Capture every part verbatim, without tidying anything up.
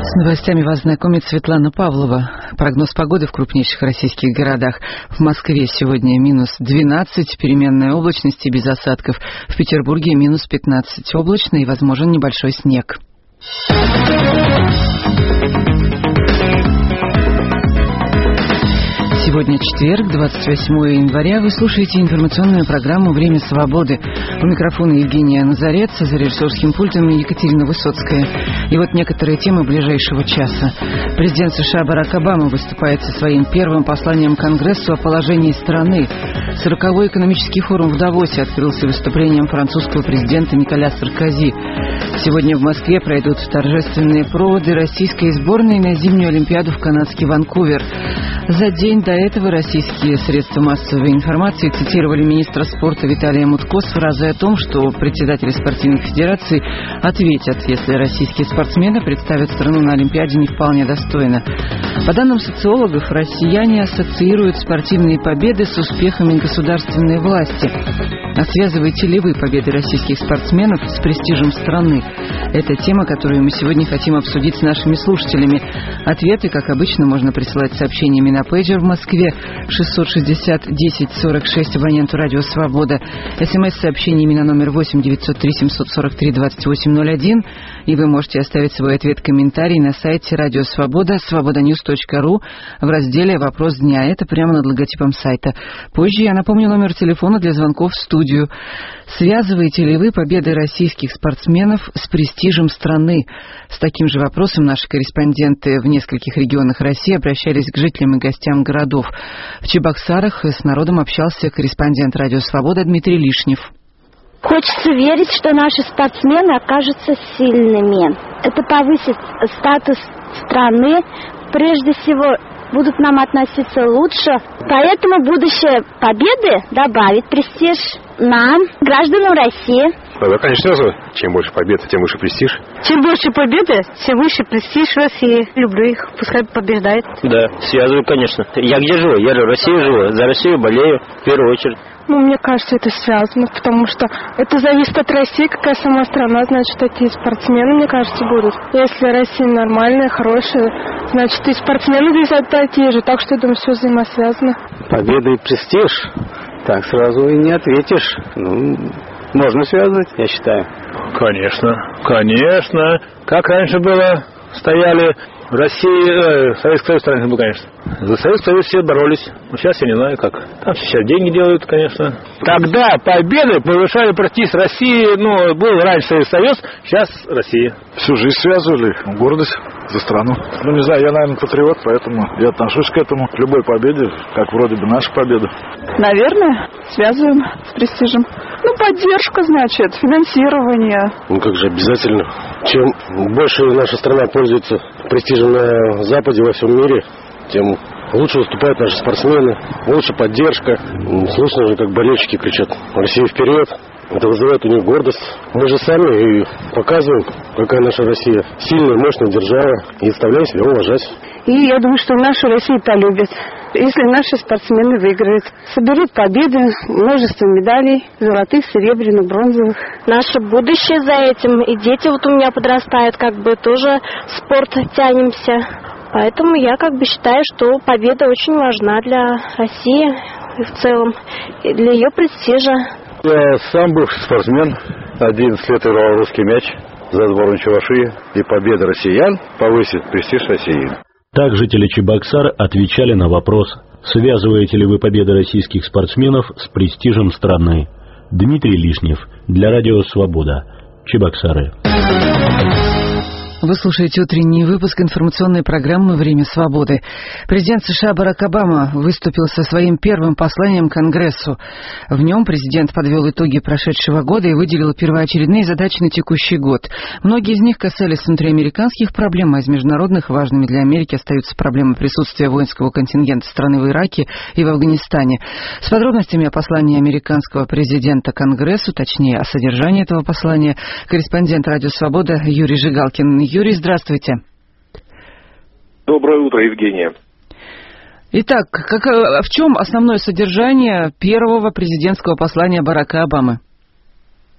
С новостями вас знакомит Светлана Павлова. Прогноз погоды в крупнейших российских городах. В Москве сегодня минус двенадцать, переменная облачность и без осадков. В Петербурге минус пятнадцать, облачно и возможен небольшой снег. Сегодня четверг, двадцать восьмое января. Вы слушаете информационную программу «Время свободы». У микрофона Евгения Назарец, за режиссерским пультом Екатерина Высоцкая. И вот некоторые темы ближайшего часа. Президент США Барак Обама выступает со своим первым посланием Конгрессу о положении страны. Сороковой экономический форум в Давосе открылся выступлением французского президента Николя Саркози. Сегодня в Москве пройдут торжественные проводы российской сборной на зимнюю Олимпиаду в канадский Ванкувер. За день до этого российские средства массовой информации цитировали министра спорта Виталия Мутко с фразой о том, что председатели спортивных федераций ответят, если российские спортсмены представят страну на Олимпиаде не вполне достойно. По данным социологов, россияне ассоциируют спортивные победы с успехами государственной власти. А связываете ли вы победы российских спортсменов с престижем страны? Это тема, которую мы сегодня хотим обсудить с нашими слушателями. Ответы, как обычно, можно присылать сообщениями на пейджер в Москве шестьсот шестьдесят десять сорок шесть абоненту Радио Свобода. СМС-сообщениями на номер восемь девятьсот три семьсот сорок три двадцать восемь ноль один. И вы можете оставить свой ответ-комментарий на сайте Радио Свобода, свободаньюз точка ру в разделе «Вопрос дня». Это прямо над логотипом сайта. Позже я напомню номер телефона для звонков в студию. Связываете ли вы победы российских спортсменов с престижем страны? С таким же вопросом наши корреспонденты в нескольких регионах России обращались к жителям и гостям городов. В Чебоксарах с народом общался корреспондент Радио Свобода Дмитрий Лишнев. Хочется верить, что наши спортсмены окажутся сильными. Это повысит статус страны. Прежде всего, будут нам относиться лучше. Поэтому будущее победы добавит престиж нам, гражданам России. Да, конечно, сразу. Чем больше побед, тем выше престиж. Чем больше победы, тем выше престиж России. Люблю их, пускай побеждает. Да, связываю, конечно. Я где живу? Я в России живу. За Россию болею в первую очередь. Ну, мне кажется, это связано, потому что это зависит от России, какая сама страна, значит, такие спортсмены, мне кажется, будут. Если Россия нормальная, хорошая, значит, и спортсмены здесь такие же, так что, я думаю, все взаимосвязано. Победа и престиж, так сразу и не ответишь. Ну, можно связывать, я считаю. Конечно, конечно. Как раньше было, стояли в России, э, Советский Союз раньше был, конечно. За Советский Союз все боролись. Но сейчас я не знаю, как. Там сейчас деньги делают, конечно. Тогда победы повышали престиж России. Ну, был раньше Советский Союз, сейчас Россия. Всю жизнь связывали, гордость за страну. Ну, не знаю, я, наверное, патриот, поэтому я отношусь к этому, к любой победе, как вроде бы наша победа. Наверное, связываем с престижем. Ну, поддержка, значит, финансирование. Ну, как же обязательно. Чем больше наша страна пользуется престижем на Западе, во всем мире, тем лучше выступают наши спортсмены, лучше поддержка. Слышно же, как болельщики кричат «Россия вперед!». Это вызывает у них гордость. Мы же сами и показываем, какая наша Россия. Сильная, мощная держава. И заставляем себя уважать. И я думаю, что нашу Россию-то любят. Если наши спортсмены выиграют, соберут победы, множество медалей, золотых, серебряных, бронзовых. Наше будущее за этим. И дети вот у меня подрастают, как бы тоже в спорт тянемся. Поэтому я как бы считаю, что победа очень важна для России и в целом, и для ее престижа. Я сам бывший спортсмен, одиннадцать лет играл русский мяч за сборную Чувашии, и победа россиян повысит престиж России. Так жители Чебоксар отвечали на вопрос, связываете ли вы победы российских спортсменов с престижем страны. Дмитрий Лишнев, для Радио Свобода, Чебоксары. Вы слушаете утренний выпуск информационной программы «Время свободы». Президент США Барак Обама выступил со своим первым посланием Конгрессу. В нем президент подвел итоги прошедшего года и выделил первоочередные задачи на текущий год. Многие из них касались внутриамериканских проблем, а из международных важными для Америки остаются проблемы присутствия воинского контингента страны в Ираке и в Афганистане. С подробностями о послании американского президента Конгрессу, точнее, о содержании этого послания, корреспондент «Радио Свобода» Юрий Жигалкин. Юрий, здравствуйте. Доброе утро, Евгения. Итак, как, в чем основное содержание первого президентского послания Барака Обамы?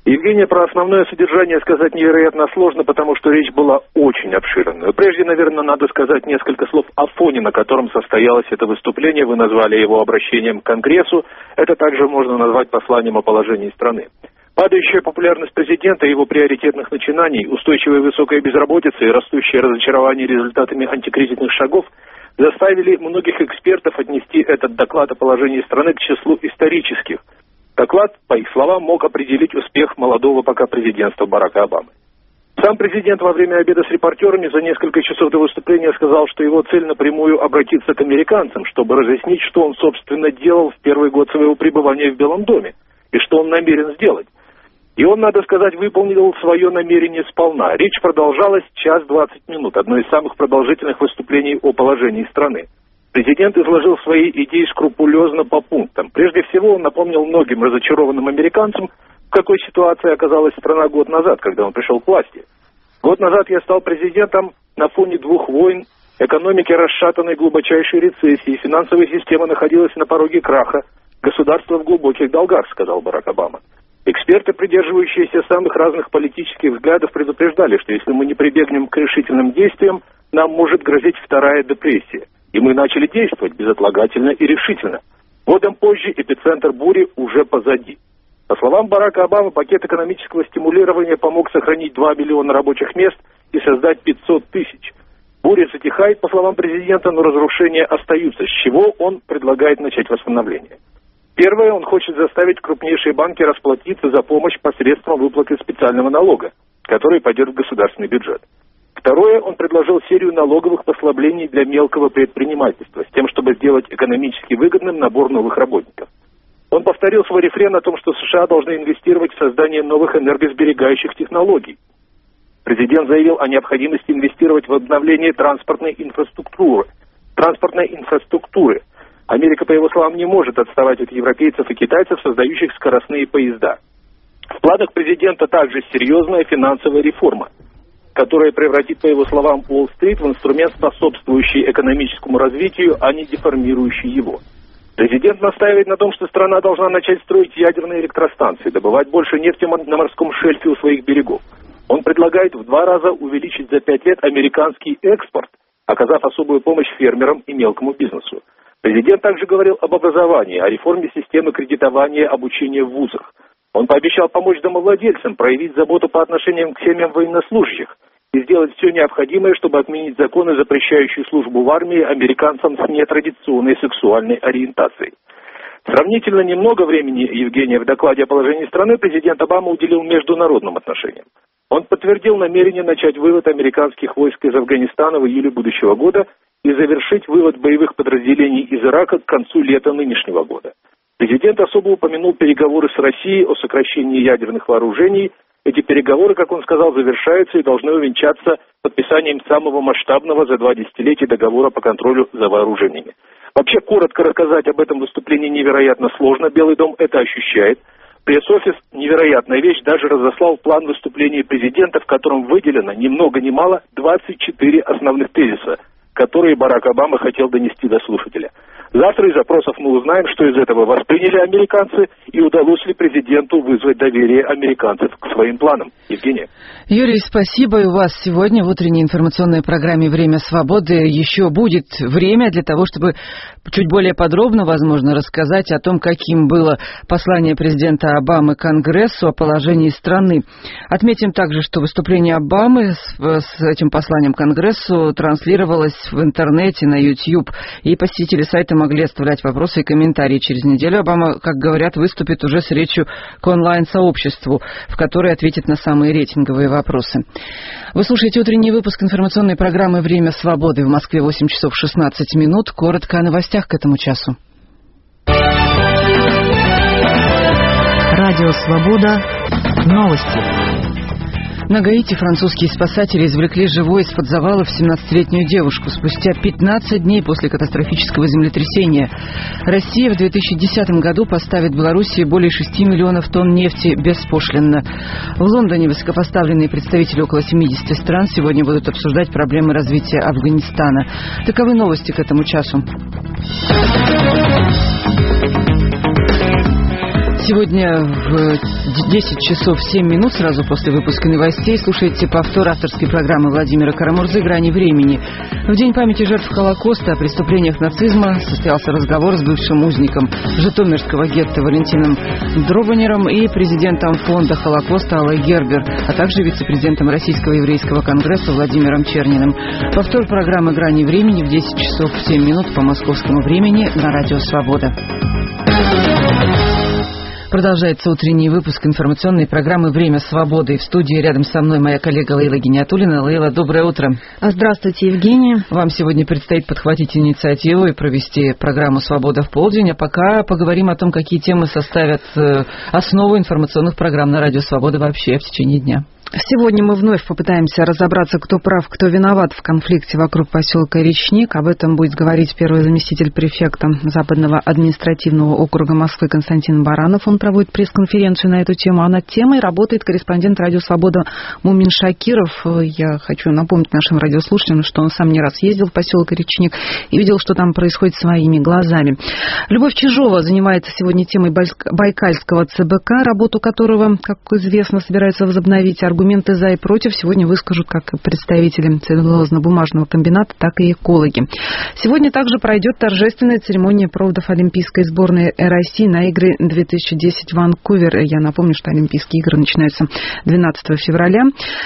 Евгения, про основное содержание сказать невероятно сложно, потому что речь была очень обширной. Прежде, наверное, надо сказать несколько слов о фоне, на котором состоялось это выступление. Вы назвали его обращением к Конгрессу. Это также можно назвать посланием о положении страны. Падающая популярность президента и его приоритетных начинаний, устойчивая высокая безработица и растущее разочарование результатами антикризисных шагов заставили многих экспертов отнести этот доклад о положении страны к числу исторических. Доклад, по их словам, мог определить успех молодого пока президентства Барака Обамы. Сам президент во время обеда с репортерами за несколько часов до выступления сказал, что его цель напрямую обратиться к американцам, чтобы разъяснить, что он, собственно, делал в первый год своего пребывания в Белом доме и что он намерен сделать. И он, надо сказать, выполнил свое намерение сполна. Речь продолжалась час двадцать минут, одно из самых продолжительных выступлений о положении страны. Президент изложил свои идеи скрупулезно по пунктам. Прежде всего, он напомнил многим разочарованным американцам, в какой ситуации оказалась страна год назад, когда он пришел к власти. Год назад я стал президентом на фоне двух войн, экономики расшатанной глубочайшей рецессии, финансовая система находилась на пороге краха, государство в глубоких долгах, сказал Барак Обама. Эксперты, придерживающиеся самых разных политических взглядов, предупреждали, что если мы не прибегнем к решительным действиям, нам может грозить вторая депрессия. И мы начали действовать безотлагательно и решительно. Годом позже эпицентр бури уже позади. По словам Барака Обамы, пакет экономического стимулирования помог сохранить два миллиона рабочих мест и создать пятьсот тысяч. Буря затихает, по словам президента, но разрушения остаются, с чего он предлагает начать восстановление. Первое, он хочет заставить крупнейшие банки расплатиться за помощь посредством выплаты специального налога, который пойдет в государственный бюджет. Второе, он предложил серию налоговых послаблений для мелкого предпринимательства, с тем, чтобы сделать экономически выгодным набор новых работников. Он повторил свой рефрен о том, что США должны инвестировать в создание новых энергосберегающих технологий. Президент заявил о необходимости инвестировать в обновление транспортной инфраструктуры. Транспортной инфраструктуры. Америка, по его словам, не может отставать от европейцев и китайцев, создающих скоростные поезда. В планах президента также серьезная финансовая реформа, которая превратит, по его словам, Уолл-стрит в инструмент, способствующий экономическому развитию, а не деформирующий его. Президент настаивает на том, что страна должна начать строить ядерные электростанции, добывать больше нефти на морском шельфе у своих берегов. Он предлагает в два раза увеличить за пять лет американский экспорт, оказав особую помощь фермерам и мелкому бизнесу. Президент также говорил об образовании, о реформе системы кредитования, обучения в вузах. Он пообещал помочь домовладельцам, проявить заботу по отношению к семьям военнослужащих и сделать все необходимое, чтобы отменить законы, запрещающие службу в армии американцам с нетрадиционной сексуальной ориентацией. Сравнительно немного времени, Евгения, в докладе о положении страны президент Обама уделил международным отношениям. Он подтвердил намерение начать вывод американских войск из Афганистана в июле будущего года и завершить вывод боевых подразделений из Ирака к концу лета нынешнего года. Президент особо упомянул переговоры с Россией о сокращении ядерных вооружений. Эти переговоры, как он сказал, завершаются и должны увенчаться подписанием самого масштабного за два десятилетия договора по контролю за вооружениями. Вообще, коротко рассказать об этом выступлении невероятно сложно. Белый дом это ощущает. Пресс-офис, невероятная вещь, даже разослал план выступления президента, в котором выделено ни много ни мало двадцать четыре основных тезиса, которые Барак Обама хотел донести до слушателя. Завтра из опросов мы узнаем, что из этого восприняли американцы и удалось ли президенту вызвать доверие американцев к своим планам. Евгения. Юрий, спасибо. И у вас сегодня в утренней информационной программе «Время свободы» еще будет время для того, чтобы чуть более подробно, возможно, рассказать о том, каким было послание президента Обамы Конгрессу о положении страны. Отметим также, что выступление Обамы с, с этим посланием Конгрессу транслировалось в интернете, на YouTube, и посетители сайта могли оставлять вопросы и комментарии. Через неделю Обама, как говорят, выступит уже с речью к онлайн-сообществу, в которой ответит на самые рейтинговые вопросы. Вы слушаете утренний выпуск информационной программы «Время свободы». В Москве восемь часов шестнадцать минут. Коротко о новостях к этому часу. Радио «Свобода». Новости. На Гаити французские спасатели извлекли живой из-под завалов семнадцатилетнюю девушку спустя пятнадцать дней после катастрофического землетрясения. Россия в две тысячи десятом году поставит Белоруссии более шести миллионов тонн нефти беспошлинно. В Лондоне высокопоставленные представители около семидесяти стран сегодня будут обсуждать проблемы развития Афганистана. Таковы новости к этому часу. Сегодня в десять часов семь минут, сразу после выпуска новостей, слушайте повтор авторской программы Владимира Карамурзы «Грани времени». В день памяти жертв Холокоста о преступлениях нацизма состоялся разговор с бывшим узником житомирского гетто Валентином Дробанером и президентом фонда Холокоста Аллой Гербер, а также вице-президентом Российского еврейского конгресса Владимиром Черниным. Повтор программы «Грани времени» в десять часов семь минут по московскому времени на Радио Свобода. Продолжается утренний выпуск информационной программы «Время свободы». И в студии рядом со мной моя коллега Лейла Гиниатуллина. Лейла, доброе утро. Здравствуйте, Евгения. Вам сегодня предстоит подхватить инициативу и провести программу «Свобода в полдень». А пока поговорим о том, какие темы составят основу информационных программ на Радио Свобода вообще в течение дня. Сегодня мы вновь попытаемся разобраться, кто прав, кто виноват в конфликте вокруг поселка Речник. Об этом будет говорить первый заместитель префекта Западного административного округа Москвы Константин Баранов. Он проводит пресс-конференцию на эту тему. А над темой работает корреспондент Радио Свобода Мумин Шакиров. Я хочу напомнить нашим радиослушателям, что он сам не раз ездил в поселок Речник и видел, что там происходит своими глазами. Любовь Чижова занимается сегодня темой Байкальского ЦБК, работу которого, как известно, собирается возобновить. Аргументы за и против сегодня выскажут как представители целлюлозно-бумажного комбината, так и экологи. Сегодня также пройдет торжественная церемония проводов Олимпийской сборной России на игры две тысячи десять Ванкувер. Я напомню, что Олимпийские игры начинаются двенадцатого февраля,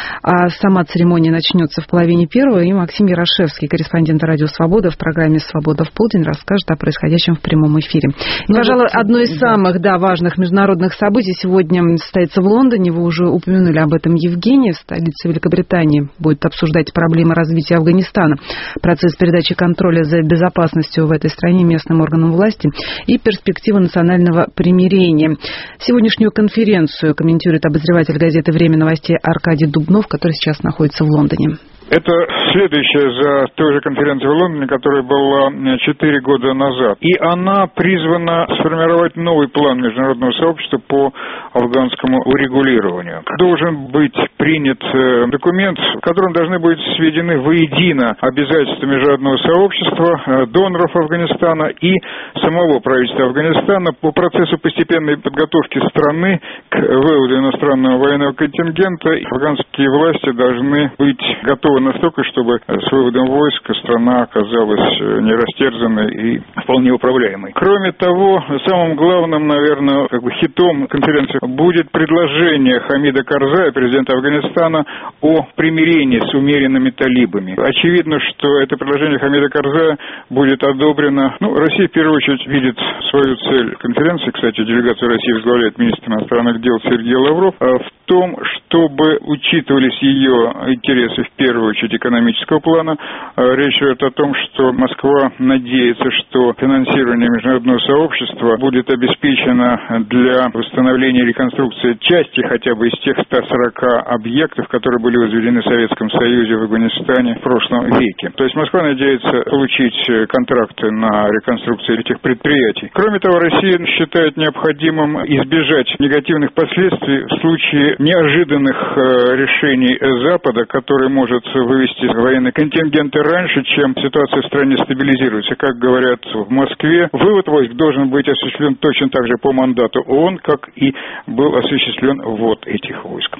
а сама церемония начнется в половине первого, и Максим Ярошевский, корреспондент Радио Свобода, в программе «Свобода в полдень» расскажет о происходящем в прямом эфире. И, пожалуй, одно из самых да, важных международных событий сегодня состоится в Лондоне. Вы уже упомянули об этом, Евгения. Столица Великобритании будет обсуждать проблемы развития Афганистана, процесс передачи контроля за безопасностью в этой стране местным органам власти и перспективы национального примирения. Сегодняшнюю конференцию комментирует обозреватель газеты «Время новостей» Аркадий Дубнов, который сейчас находится в Лондоне. Это следующая за той же конференцией в Лондоне, которая была четыре года назад. И она призвана сформировать новый план международного сообщества по афганскому урегулированию. Должен быть принят документ, в котором должны быть сведены воедино обязательства международного сообщества, доноров Афганистана и самого правительства Афганистана по процессу постепенной подготовки страны к выводу иностранного военного контингента. Афганские власти должны быть готовы настолько, чтобы с выводом войск страна оказалась не растерзанной и вполне управляемой. Кроме того, самым главным, наверное, как бы хитом конференции будет предложение Хамида Карзая, президента Афганистана, о примирении с умеренными талибами. Очевидно, что это предложение Хамида Карзая будет одобрено. Ну, Россия в первую очередь видит свою цель конференции, кстати, делегацию России возглавляет министр иностранных дел Сергей Лавров, в том, чтобы учитывались ее интересы в первую очередь экономического плана. Речь идет о том, что Москва надеется, что финансирование международного сообщества будет обеспечено для восстановления и реконструкции части хотя бы из тех ста сорока объектов, которые были возведены в Советском Союзе в Афганистане в прошлом веке. То есть Москва надеется получить контракты на реконструкцию этих предприятий. Кроме того, Россия считает необходимым избежать негативных последствий в случае неожиданных решений Запада, который может вывести военные контингенты раньше, чем ситуация в стране стабилизируется. Как говорят в Москве, вывод войск должен быть осуществлен точно так же по мандату ООН, как и был осуществлен ввод этих войск.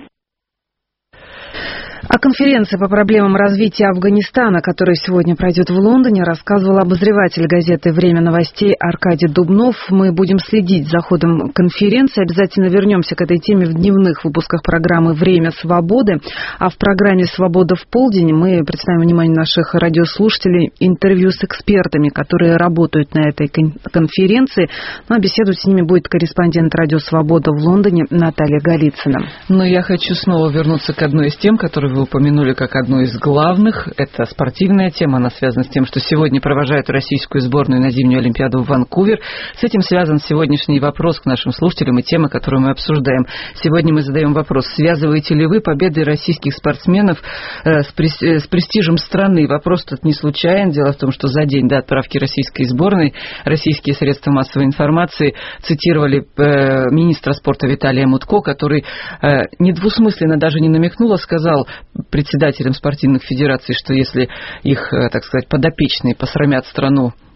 О конференции по проблемам развития Афганистана, которая сегодня пройдет в Лондоне, рассказывал обозреватель газеты «Время новостей» Аркадий Дубнов. Мы будем следить за ходом конференции. Обязательно вернемся к этой теме в дневных выпусках программы «Время свободы». А в программе «Свобода в полдень» мы представим вниманию наших радиослушателей интервью с экспертами, которые работают на этой конференции. Ну, а беседовать с ними будет корреспондент «Радио Свобода» в Лондоне Наталья Голицына. Но я хочу снова вернуться к одной из тем, которые вы упомянули как одну из главных. Это спортивная тема. Она связана с тем, что сегодня провожают российскую сборную на зимнюю Олимпиаду в Ванкувер. С этим связан сегодняшний вопрос к нашим слушателям и тема, которую мы обсуждаем. Сегодня мы задаем вопрос: связываете ли вы победы российских спортсменов э, с, прес, э, с престижем страны? Вопрос тут не случайен. Дело в том, что за день до отправки российской сборной российские средства массовой информации цитировали э, министра спорта Виталия Мутко, который э, недвусмысленно, даже не намекнул, а сказал председателям спортивных федераций, что если их, так сказать, подопечные посрамят страну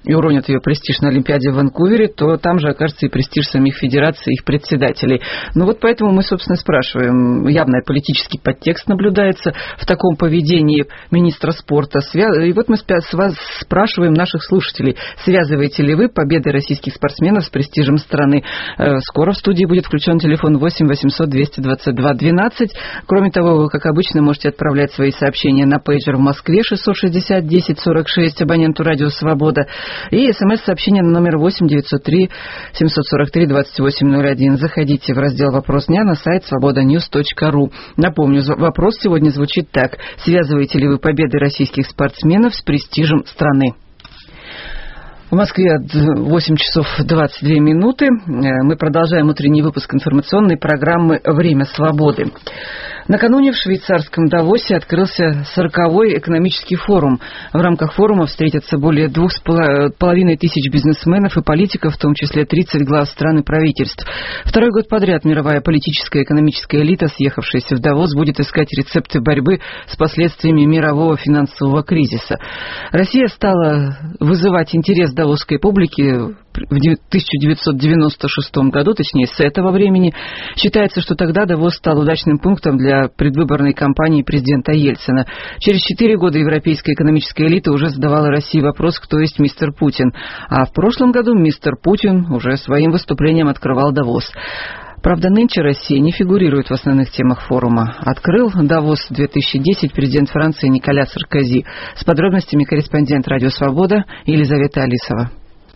и уронят ее престиж на Олимпиаде в Ванкувере, то там же окажется и престиж самих федераций, их председателей. Ну вот поэтому мы, собственно, спрашиваем. Явный политический подтекст наблюдается в таком поведении министра спорта. И вот мы с вас спрашиваем наших слушателей, связываете ли вы победы российских спортсменов с престижем страны? Скоро в студии будет включен телефон восемь восемьсот двести двадцать два двенадцать. Кроме того, вы, как обычно, можете отправлять свои сообщения на пейджер в Москве шестьсот шестьдесят десять сорок шесть, абоненту радио «Свобода», и смс-сообщение на номер восемь девятьсот три семьсот сорок три двадцать восемь ноль один. Заходите в раздел «Вопрос дня» на сайт свобода ньюс точка ру. Напомню, вопрос сегодня звучит так. Связываете ли вы победы российских спортсменов с престижем страны? В Москве восемь часов двадцать две минуты. Мы продолжаем утренний выпуск информационной программы «Время свободы». Накануне в швейцарском Давосе открылся сороковой экономический форум. В рамках форума встретятся более двух с половиной тысяч бизнесменов и политиков, в том числе тридцать глав стран и правительств. Второй год подряд мировая политическая и экономическая элита, съехавшаяся в Давос, будет искать рецепты борьбы с последствиями мирового финансового кризиса. Россия стала вызывать интерес давосской публики в тысяча девятьсот девяносто шестом году, точнее, с этого времени. Считается, что тогда Давос стал удачным пунктом для предвыборной кампании президента Ельцина. Через четыре года европейская экономическая элита уже задавала России вопрос, кто есть мистер Путин. А в прошлом году мистер Путин уже своим выступлением открывал Давос. Правда, нынче Россия не фигурирует в основных темах форума. Открыл Давос две тысячи десять президент Франции Николя Саркози. С подробностями корреспондент «Радио Свобода» Елизавета Алисова.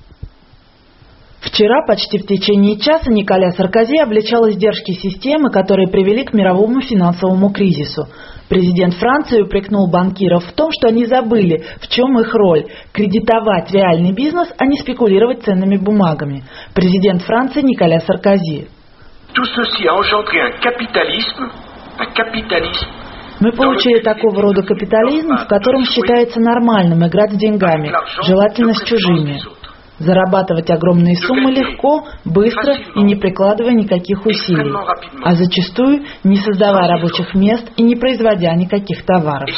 Вчера почти в течение часа Николя Саркози обличал издержки системы, которые привели к мировому финансовому кризису. Президент Франции упрекнул банкиров в том, что они забыли, в чем их роль – кредитовать реальный бизнес, а не спекулировать ценными бумагами. Президент Франции Николя Саркози. Мы получили такого рода капитализм, в котором считается нормальным играть с деньгами, желательно с чужими. Зарабатывать огромные суммы легко, быстро и не прикладывая никаких усилий, а зачастую не создавая рабочих мест и не производя никаких товаров.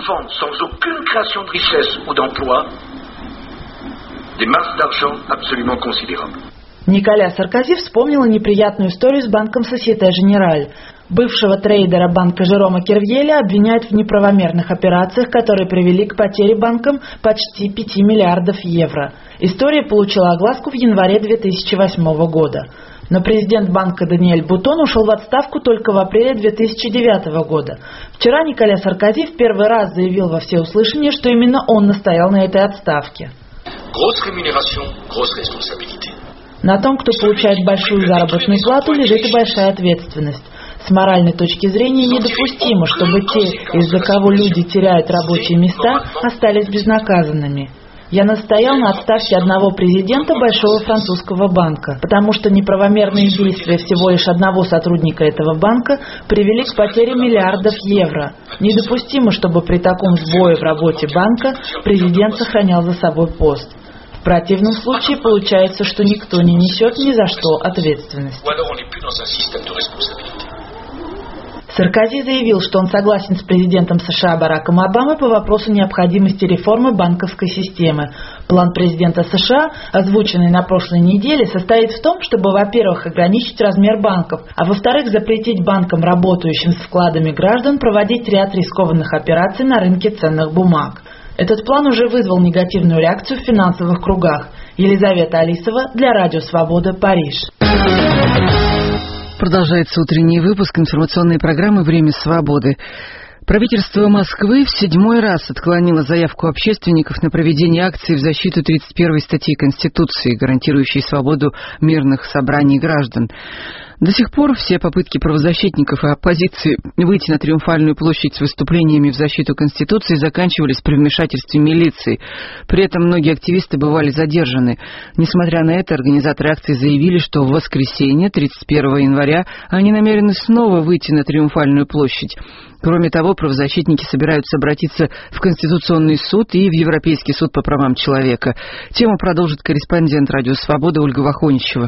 Николя Саркози вспомнила неприятную историю с банком Société Générale. Бывшего трейдера банка Жерома Кервьеля обвиняют в неправомерных операциях, которые привели к потере банком почти пяти миллиардов евро. История получила огласку в январе две тысячи восьмого года. Но президент банка Даниэль Бутон ушел в отставку только в апреле две тысячи девятого года. Вчера Николя Саркози в первый раз заявил во всеуслышание, что именно он настоял на этой отставке. На том, кто получает большую заработную плату, лежит и большая ответственность. С моральной точки зрения недопустимо, чтобы те, из-за кого люди теряют рабочие места, остались безнаказанными. Я настоял на отставке одного президента большого французского банка, потому что неправомерные действия всего лишь одного сотрудника этого банка привели к потере миллиардов евро. Недопустимо, чтобы при таком сбое в работе банка президент сохранял за собой пост. В противном случае получается, что никто не несет ни за что ответственность. Саркози заявил, что он согласен с президентом США Бараком Обамой по вопросу необходимости реформы банковской системы. План президента США, озвученный на прошлой неделе, состоит в том, чтобы, во-первых, ограничить размер банков, а во-вторых, запретить банкам, работающим с вкладами граждан, проводить ряд рискованных операций на рынке ценных бумаг. Этот план уже вызвал негативную реакцию в финансовых кругах. Елизавета Алисова для Радио Свобода, Париж. Продолжается утренний выпуск информационной программы «Время свободы». Правительство Москвы в седьмой раз отклонило заявку общественников на проведение акции в защиту тридцать первой статьи Конституции, гарантирующей свободу мирных собраний граждан. До сих пор все попытки правозащитников и оппозиции выйти на Триумфальную площадь с выступлениями в защиту Конституции заканчивались при вмешательстве милиции. При этом многие активисты бывали задержаны. Несмотря на это, организаторы акции заявили, что в воскресенье, тридцать первого января, они намерены снова выйти на Триумфальную площадь. Кроме того, правозащитники собираются обратиться в Конституционный суд и в Европейский суд по правам человека. Тему продолжит корреспондент «Радио Свобода» Ольга Вахонищева.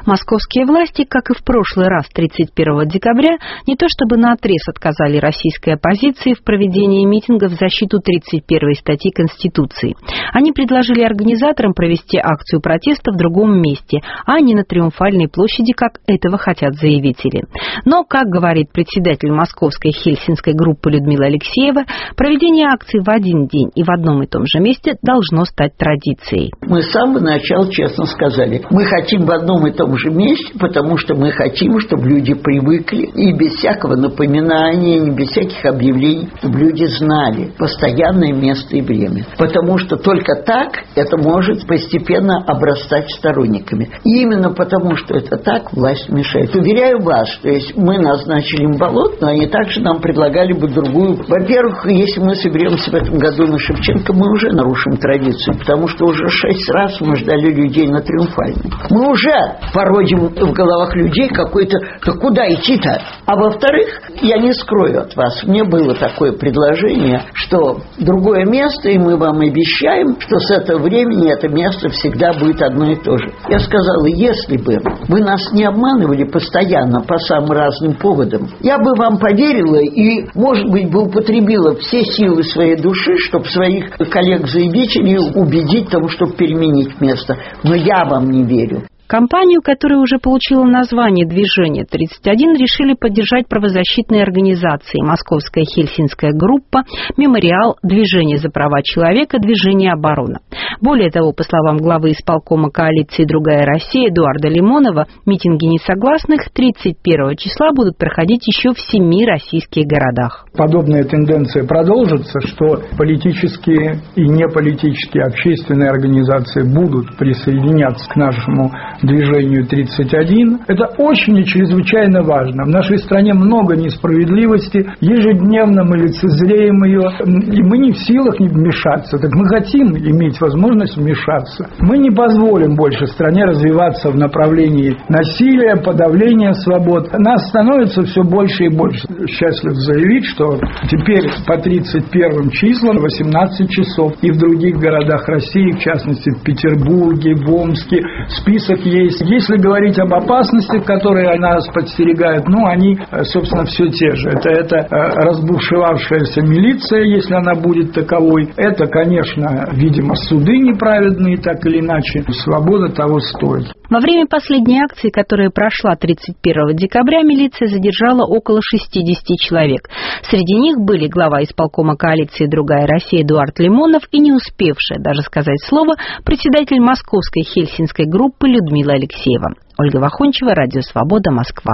Московские власти, как и в прошлый раз, тридцать первого декабря, не то чтобы наотрез отказали российской оппозиции в проведении митинга в защиту тридцать первой статьи Конституции. Они предложили организаторам провести акцию протеста в другом месте, а не на Триумфальной площади, как этого хотят заявители. Но, как говорит председатель Московской хельсинской группы Людмила Алексеева, проведение акции в один день и в одном и том же месте должно стать традицией. Мы с самого начала честно сказали, мы хотим в одном и том же месте, потому что мы хотим, чтобы люди привыкли и без всякого напоминания, и без всяких объявлений, чтобы люди знали постоянное место и время. Потому что только так это может постепенно обрастать сторонниками. И именно потому, что это так, власть мешает. Уверяю вас, что если мы назначили им болот, но они также нам предлагали бы другую. Во-первых, если мы соберемся в этом году на Шевченко, мы уже нарушим традицию, потому что уже шесть раз мы ждали людей на Триумфальной. Мы уже породим в головах людей какой-то, да куда идти-то? А во-вторых, я не скрою от вас, мне было такое предложение, что другое место, и мы вам обещаем, что с этого времени это место всегда будет одно и то же. Я сказала, если бы вы нас не обманывали постоянно по самым разным поводам, я бы вам поверила и, может быть, бы употребила все силы своей души, чтобы своих коллег-заявителей убедить в том, чтобы переменить место. Но я вам не верю. Компанию, которая уже получила название «Движение тридцать один», решили поддержать правозащитные организации «Московская хельсинская группа», «Мемориал», «Движение за права человека», «Движение оборона». Более того, по словам главы исполкома коалиции «Другая Россия» Эдуарда Лимонова, митинги несогласных тридцать первого числа будут проходить еще в семи российских городах. Подобная тенденция продолжится, что политические и неполитические общественные организации будут присоединяться к нашему движению тридцать один. Это очень и чрезвычайно важно. В нашей стране много несправедливости, ежедневно мы лицезреем ее, и мы не в силах не вмешаться. Так мы хотим иметь возможность вмешаться. Мы не позволим больше стране развиваться в направлении насилия, подавления свобод. Нас становится все больше и больше. Счастлив заявить, что теперь по тридцать первым числам восемнадцать часов и в других городах России, в частности в Петербурге, в Омске, список есть. Если говорить об опасностях, которые нас подстерегают, ну, они, собственно, все те же. Это, это разбушевавшаяся милиция, если она будет таковой. Это, конечно, видимо, суды неправедные, так или иначе. Свобода того стоит. Во время последней акции, которая прошла тридцать первого декабря, милиция задержала около шестидесяти человек. Среди них были глава исполкома коалиции «Другая Россия» Эдуард Лимонов и не успевшая даже сказать слово председатель Московской хельсинской группы Людмила Алексеева. Ольга Вахончева, Радио Свобода, Москва.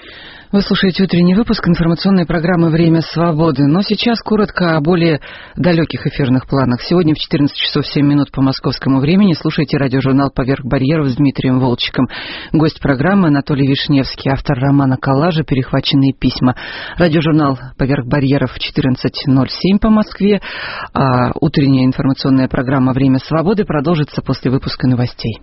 Вы слушаете утренний выпуск информационной программы «Время свободы». Но сейчас коротко о более далеких эфирных планах. Сегодня в четырнадцать часов семь минут по московскому времени слушайте радиожурнал «Поверх барьеров» с Дмитрием Волчиком. Гость программы Анатолий Вишневский, автор романа «Коллажи. Перехваченные письма». Радиожурнал «Поверх барьеров» в четырнадцать ноль семь по Москве. А утренняя информационная программа «Время свободы» продолжится после выпуска новостей.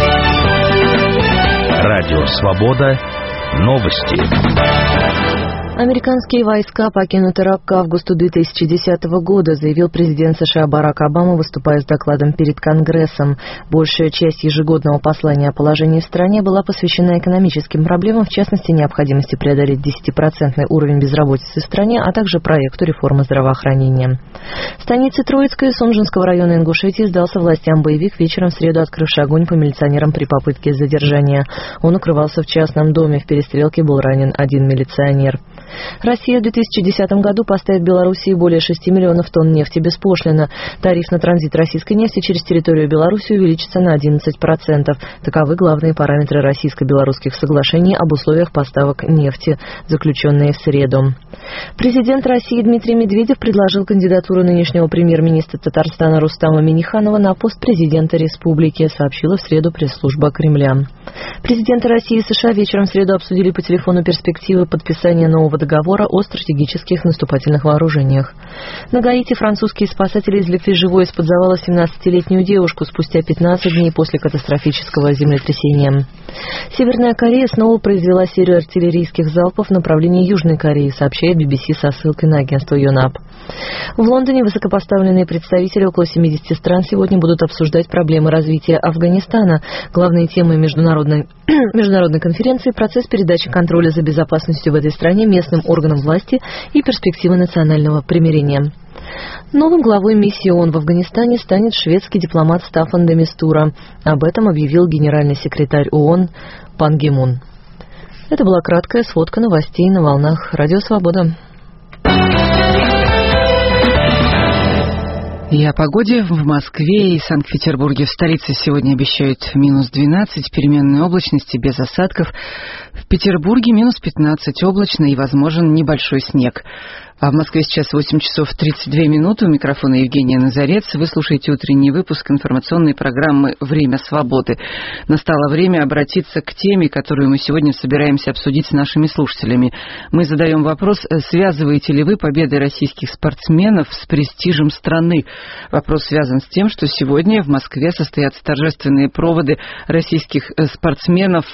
Радио «Свобода». Новости. Американские войска покинут Ирак к августу две тысячи десятого года, заявил президент США Барак Обама, выступая с докладом перед Конгрессом. Большая часть ежегодного послания о положении в стране была посвящена экономическим проблемам, в частности, необходимости преодолеть десятипроцентный уровень безработицы в стране, а также проекту реформы здравоохранения. В станице Троицкой Сунжинского района Ингушетии сдался властям боевик, вечером в среду открывший огонь по милиционерам при попытке задержания. Он укрывался в частном доме. В перестрелке был ранен один милиционер. Россия в две тысячи десятом году поставит Белоруссии более шести миллионов тонн нефти беспошлино. Тариф на транзит российской нефти через территорию Беларуси увеличится на одиннадцать процентов. Таковы главные параметры российско-белорусских соглашений об условиях поставок нефти, заключенные в среду. Президент России Дмитрий Медведев предложил кандидатуру нынешнего премьер-министра Татарстана Рустама Минниханова на пост президента республики, сообщила в среду пресс-служба Кремля. Президенты России и США вечером в среду обсудили по телефону перспективы подписания нового договора о стратегических наступательных вооружениях. На Гаити французские спасатели извлекли живой из-под завала семнадцатилетнюю девушку спустя пятнадцать дней после катастрофического землетрясения. Северная Корея снова произвела серию артиллерийских залпов в направлении Южной Кореи, сообщает би би си со ссылкой на агентство Йонап. В Лондоне высокопоставленные представители около семидесяти стран сегодня будут обсуждать проблемы развития Афганистана. Главные темы международной, международной конференции – процесс передачи контроля за безопасностью в этой стране местным органам власти и перспективы национального примирения. Новым главой миссии ООН в Афганистане станет шведский дипломат Стаффан де Мистура. Об этом объявил генеральный секретарь ООН Пан Ги Мун. Это была краткая сводка новостей на волнах Радио Свобода. И о погоде в Москве и Санкт-Петербурге. В столице сегодня обещают минус двенадцать, переменной облачности без осадков. В Петербурге минус пятнадцать, облачно и возможен небольшой снег. А в Москве сейчас восемь часов тридцать две минуты. У микрофона Евгения Назарец. Вы слушаете утренний выпуск информационной программы «Время свободы». Настало время обратиться к теме, которую мы сегодня собираемся обсудить с нашими слушателями. Мы задаем вопрос, связываете ли вы победы российских спортсменов с престижем страны? Вопрос связан с тем, что сегодня в Москве состоятся торжественные проводы российских спортсменов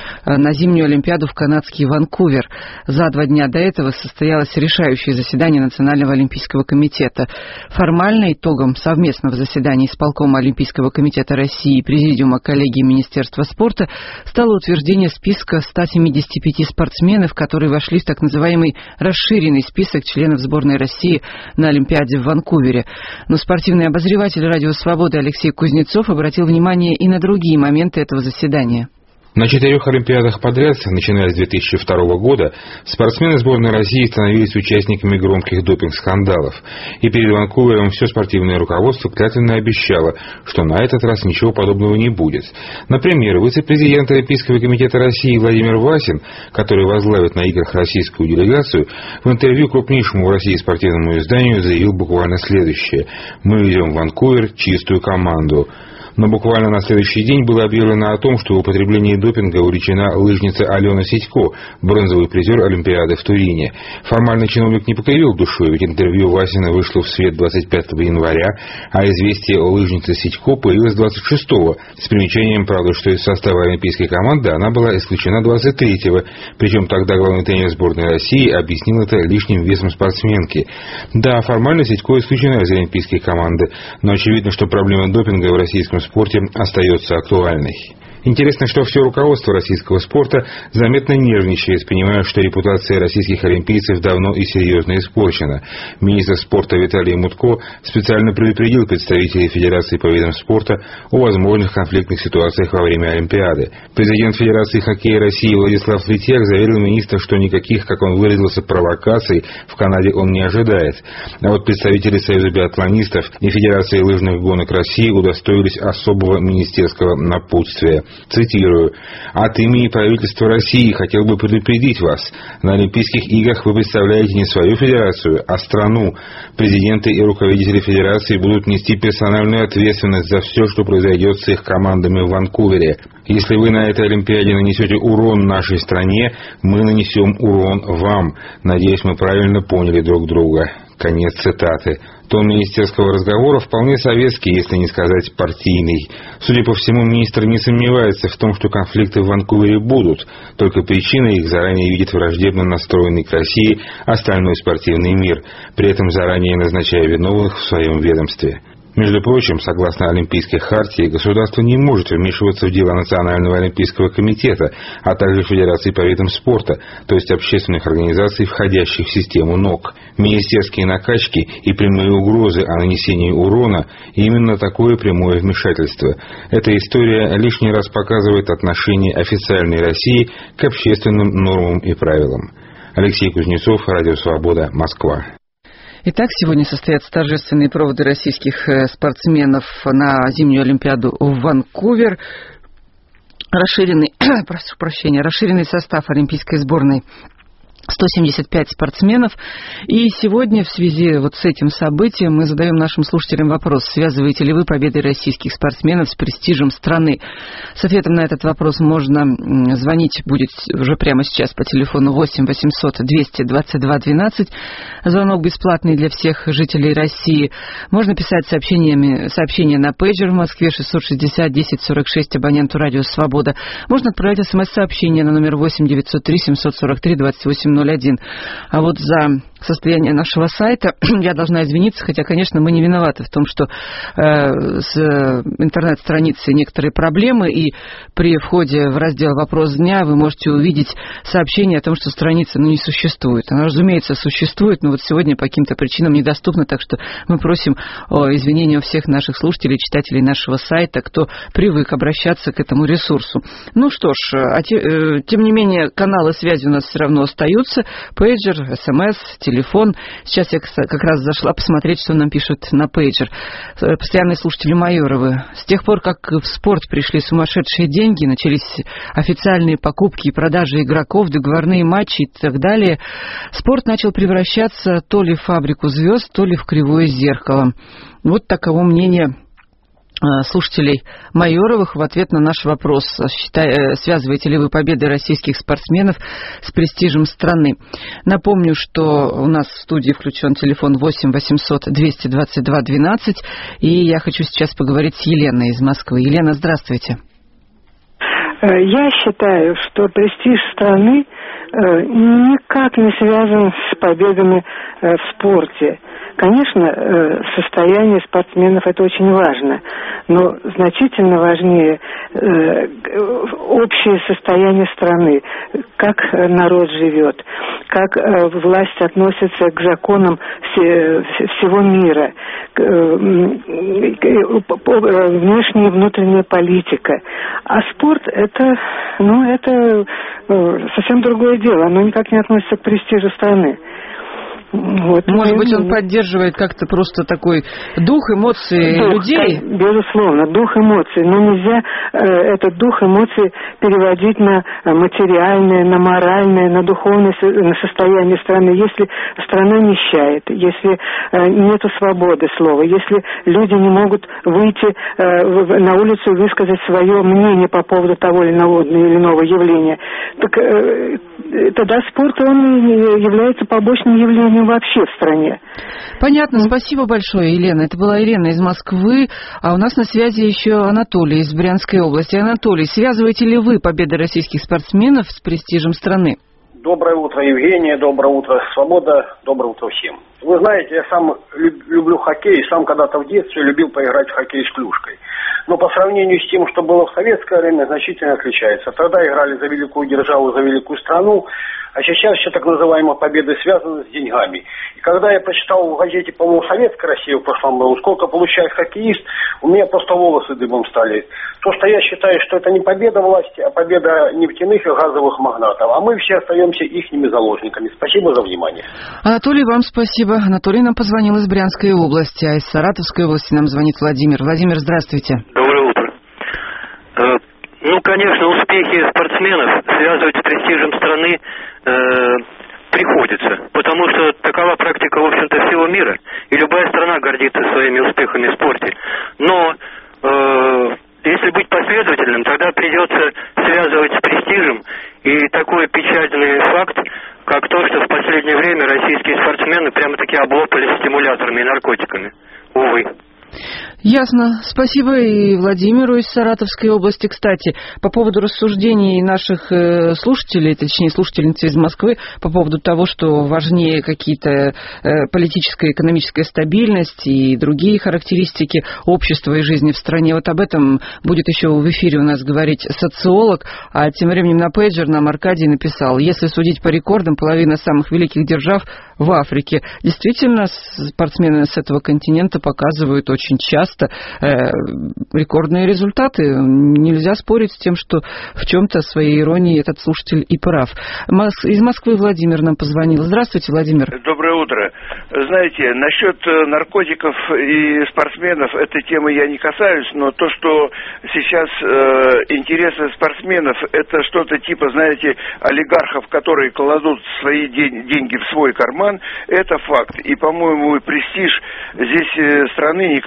на зимнюю Олимпиаду в канадский Ванкувер. За два дня до этого состоялось решающее заседание Национального олимпийского комитета. Формально итогом совместного заседания исполкома Олимпийского комитета России и Президиума коллегии Министерства спорта стало утверждение списка ста семидесяти пяти спортсменов, которые вошли в так называемый расширенный список членов сборной России на Олимпиаде в Ванкувере. Но спортивный обозреватель Радио Свободы Алексей Кузнецов обратил внимание и на другие моменты этого заседания. На четырех Олимпиадах подряд, начиная с две тысячи второго года, спортсмены сборной России становились участниками громких допинг-скандалов. И перед Ванкувером все спортивное руководство клятвенно обещало, что на этот раз ничего подобного не будет. Например, вице-президент Олимпийского комитета России Владимир Васин, который возглавит на играх российскую делегацию, в интервью крупнейшему в России спортивному изданию заявил буквально следующее: «Мы ведем в Ванкувер чистую команду». Но буквально на следующий день было объявлено о том, что в употреблении допинга увлечена лыжница Алена Ситько, бронзовый призер Олимпиады в Турине. Формально чиновник не покривил душой, ведь интервью Васина вышло в свет двадцать пятого января, а известие о лыжнице Ситько появилось двадцать шестого, с примечанием, правда, что из состава олимпийской команды она была исключена двадцать третьего, причем тогда главный тренер сборной России объяснил это лишним весом спортсменки. Да, формально Ситько исключена из олимпийской команды, но очевидно, что проблема допинга в российском спорте остается актуальной. Интересно, что все руководство российского спорта заметно нервничает, понимая, что репутация российских олимпийцев давно и серьезно испорчена. Министр спорта Виталий Мутко специально предупредил представителей Федерации по видам спорта о возможных конфликтных ситуациях во время Олимпиады. Президент Федерации хоккея России Владислав Третьяк заверил министра, что никаких, как он выразился, провокаций в Канаде он не ожидает. А вот представители Союза биатлонистов и Федерации лыжных гонок России удостоились особого министерского напутствия. Цитирую: «От имени правительства России хотел бы предупредить вас. На Олимпийских играх вы представляете не свою федерацию, а страну. Президенты и руководители федерации будут нести персональную ответственность за все, что произойдет с их командами в Ванкувере. Если вы на этой Олимпиаде нанесете урон нашей стране, мы нанесем урон вам. Надеюсь, мы правильно поняли друг друга». Конец цитаты. Тон министерского разговора вполне советский, если не сказать партийный. Судя по всему, министр не сомневается в том, что конфликты в Ванкувере будут, только причиной их заранее видит враждебно настроенный к России остальной спортивный мир, при этом заранее назначая виновных в своем ведомстве. Между прочим, согласно Олимпийской хартии, государство не может вмешиваться в дела Национального олимпийского комитета, а также Федерации по видам спорта, то есть общественных организаций, входящих в систему НОК. Министерские накачки и прямые угрозы о нанесении урона – именно такое прямое вмешательство. Эта история лишний раз показывает отношение официальной России к общественным нормам и правилам. Алексей Кузнецов, Радио Свобода, Москва. Итак, сегодня состоятся торжественные проводы российских спортсменов на зимнюю Олимпиаду в Ванкувер. Расширенный, прошу прощения, расширенный состав олимпийской сборной сто семьдесят пять спортсменов. И сегодня в связи вот с этим событием мы задаем нашим слушателям вопрос: связываете ли вы победы российских спортсменов с престижем страны? С ответом на этот вопрос можно звонить будет уже прямо сейчас по телефону восемь восемьсот двести двадцать два двенадцать. Звонок бесплатный для всех жителей России. Можно писать сообщениями, сообщения на пейджер в Москве шестьсот шестьдесят десять сорок шесть абоненту Радио Свобода. Можно отправлять смс-сообщение на номер восемь девятьсот три семьсот сорок три двадцать восемь ноль один. А вот за состояние нашего сайта. Я должна извиниться, хотя, конечно, мы не виноваты в том, что э, с интернет-страницей некоторые проблемы, и при входе в раздел «Вопрос дня» вы можете увидеть сообщение о том, что страница ну, не существует. Она, разумеется, существует, но вот сегодня по каким-то причинам недоступна, так что мы просим о извинения у всех наших слушателей, читателей нашего сайта, кто привык обращаться к этому ресурсу. Ну что ж, а те, э, тем не менее, каналы связи у нас все равно остаются. Пейджер, СМС, телефон. Сейчас я как раз зашла посмотреть, что нам пишут на пейджер. Постоянные слушатели Майоровы. С тех пор, как в спорт пришли сумасшедшие деньги, начались официальные покупки и продажи игроков, договорные матчи и так далее, спорт начал превращаться то ли в фабрику звезд, то ли в кривое зеркало. Вот таково мнение слушателей Майоровых в ответ на наш вопрос, связываете ли вы победы российских спортсменов с престижем страны. Напомню, что у нас в студии включен телефон восемь восемьсот двести двадцать два двенадцать, и я хочу сейчас поговорить с Еленой из Москвы. Елена, здравствуйте. Я считаю, что престиж страны никак не связан с победами в спорте. Конечно, состояние спортсменов – это очень важно, но значительно важнее общее состояние страны, как народ живет, как власть относится к законам всего мира, внешняя и внутренняя политика. А спорт – это, ну, это совсем другое дело, оно никак не относится к престижу страны. Вот. Может быть, он поддерживает как-то просто такой дух, эмоций дух, людей? Да, безусловно, дух эмоций. Но нельзя э, этот дух эмоций переводить на материальное, на моральное, на духовное на состояние страны. Если страна нищает, если э, нет свободы слова, если люди не могут выйти э, на улицу и высказать свое мнение по поводу того или иного, или иного явления, так э, тогда спорт он является побочным явлением вообще в стране. Понятно, спасибо большое, Елена. Это была Елена из Москвы, а у нас на связи еще Анатолий из Брянской области. Анатолий, связываете ли вы победы российских спортсменов с престижем страны? Доброе утро, Евгения, доброе утро, Свобода, доброе утро всем. Вы знаете, я сам люблю хоккей, сам когда-то в детстве любил поиграть в хоккей с клюшкой. Но по сравнению с тем, что было в советское время, значительно отличается. Тогда играли за великую державу, за великую страну, а сейчас все так называемые победы связаны с деньгами. И когда я прочитал в газете, по-моему, «Советская Россия» в прошлом году, сколько получает хоккеист, у меня просто волосы дыбом стали. То, что я считаю, что это не победа власти, а победа нефтяных и газовых магнатов. А мы все остаемся ихними заложниками. Спасибо за внимание. Анатолий, вам спасибо. Анатолий нам позвонил из Брянской области, а из Саратовской области нам звонит Владимир. Владимир, здравствуйте. Доброе утро. Ну, конечно, успехи спортсменов связывать с престижем страны э, приходится, потому что такова практика, в общем-то, всего мира, и любая страна гордится своими успехами в спорте. Но э, если быть последовательным, тогда придется связывать с престижем и такой печальный факт, как то, что в последнее время российские спортсмены прямо-таки облопались стимуляторами и наркотиками. Увы. Ясно. Спасибо и Владимиру из Саратовской области. Кстати, по поводу рассуждений наших слушателей, точнее, слушательницы из Москвы, по поводу того, что важнее какие-то политическая и экономическая стабильность и другие характеристики общества и жизни в стране. Вот об этом будет еще в эфире у нас говорить социолог. А тем временем на пейджер нам Аркадий написал: если судить по рекордам, половина самых великих держав в Африке. Действительно, спортсмены с этого континента показывают очень часто э, рекордные результаты. Нельзя спорить с тем, что в чем-то своей иронии этот слушатель и прав. Мос- из Москвы Владимир нам позвонил. Здравствуйте, Владимир. Доброе утро. Знаете, насчет наркотиков и спортсменов, этой темы я не касаюсь, но то, что сейчас э, интересы спортсменов, это что-то типа, знаете, олигархов, которые кладут свои день- деньги в свой карман, это факт. И, по-моему, престиж здесь э, страны никакого отношения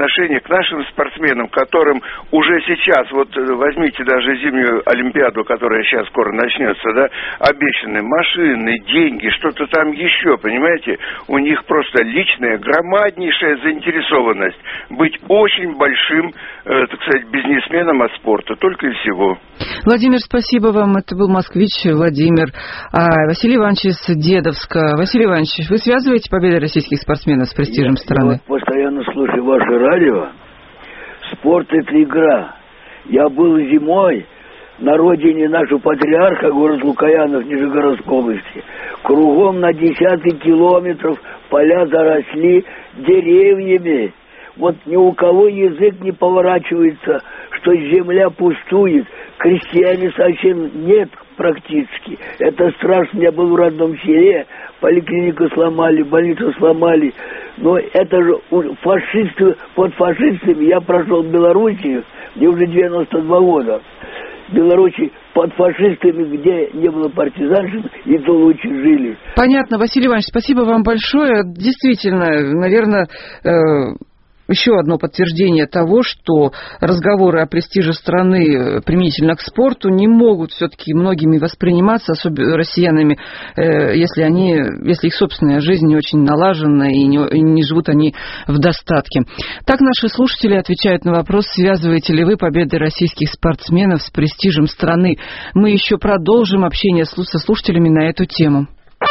отношение к нашим спортсменам, которым уже сейчас, вот возьмите даже зимнюю Олимпиаду, которая сейчас скоро начнется, да, обещаны машины, деньги, что-то там еще, понимаете? У них просто личная, громаднейшая заинтересованность быть очень большим, э, так сказать, бизнесменом от спорта, только и всего. Владимир, спасибо вам. Это был москвич Владимир. А Василий Иванович из Дедовска. Василий Иванович, вы связываете победы российских спортсменов с престижем страны? Я вот постоянно слушаю ваше радио. Спорт – это игра. Я был зимой на родине нашего патриарха, город Лукоянов, Нижегородской области. Кругом на десятки километров поля заросли деревьями. Вот ни у кого язык не поворачивается, что земля пустует. Крестьяне совсем нет практически. Это страшно. Я был в родном селе, поликлинику сломали, больницу сломали. Но это же фашисты, под фашистами я прошел в Белоруссию, мне уже девяносто два года. В Беларуси под фашистами, где не было партизанщин, и то лучше жили. Понятно, Василий Иванович, спасибо вам большое. Действительно, наверное, э, еще одно подтверждение того, что разговоры о престиже страны применительно к спорту не могут все-таки многими восприниматься, особенно россиянами, э, если они, если их собственная жизнь не очень налажена и не, и не живут они в достатке. Так наши слушатели отвечают на вопрос, связываете ли вы победы российских спортсменов с престижем страны. Мы еще продолжим общение со слушателями на эту тему.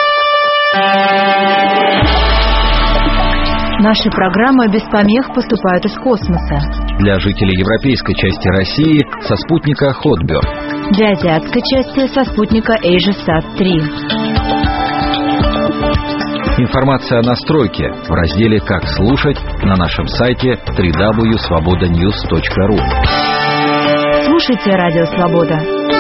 Наши программы без помех поступают из космоса. Для жителей европейской части России со спутника Hotbird. Для азиатской части со спутника AsiaSat три. Информация о настройке в разделе «Как слушать» на нашем сайте дабл ю дабл ю дабл ю точка свобода ньюс точка ру. Слушайте Радио Свобода.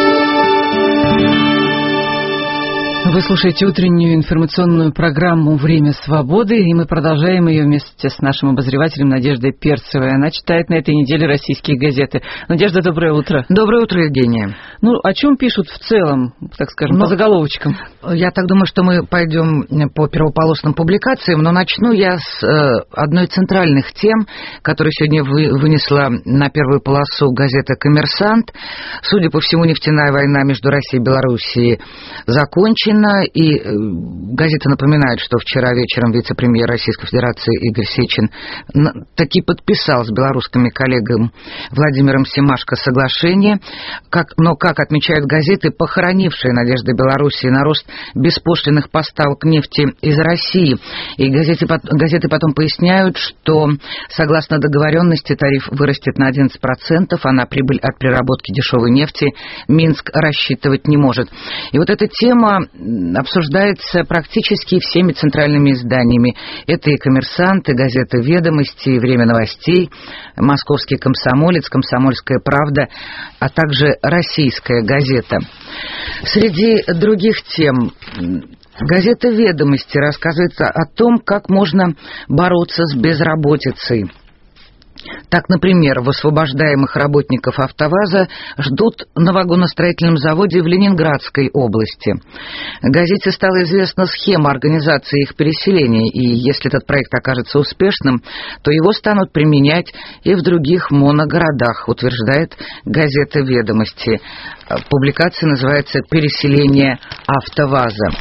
Вы слушаете утреннюю информационную программу «Время свободы», и мы продолжаем ее вместе с нашим обозревателем Надеждой Перцевой. Она читает на этой неделе российские газеты. Надежда, доброе утро. Доброе утро, Евгения. Ну, о чем пишут в целом, так скажем, но, по заголовочкам? Я так думаю, что мы пойдем по первополосным публикациям, но начну я с э, одной из центральных тем, которую сегодня вы, вынесла на первую полосу газета «Коммерсант». Судя по всему, нефтяная война между Россией и Белоруссией закончена. И газета напоминает, что вчера вечером вице-премьер Российской Федерации Игорь Сечин таки подписал с белорусскими коллегами Владимиром Семашко соглашение, как, но, как отмечают газеты, похоронившие надежды Белоруссии на рост беспошлинных поставок нефти из России. И газеты, газеты потом поясняют, что согласно договоренности тариф вырастет на одиннадцать процентов, а на прибыль от переработки дешевой нефти Минск рассчитывать не может. И вот эта тема обсуждается практически всеми центральными изданиями. Это и «Коммерсант», и газета «Ведомости», и «Время новостей», «Московский комсомолец», «Комсомольская правда», а также «Российская газета». Среди других тем газета «Ведомости» рассказывает о том, как можно бороться с безработицей. Так, например, высвобождаемых работников «АвтоВАЗа» ждут на вагоностроительном заводе в Ленинградской области. Газете стала известна схема организации их переселения, и если этот проект окажется успешным, то его станут применять и в других моногородах, утверждает газета «Ведомости». Публикация называется «Переселение АвтоВАЗа».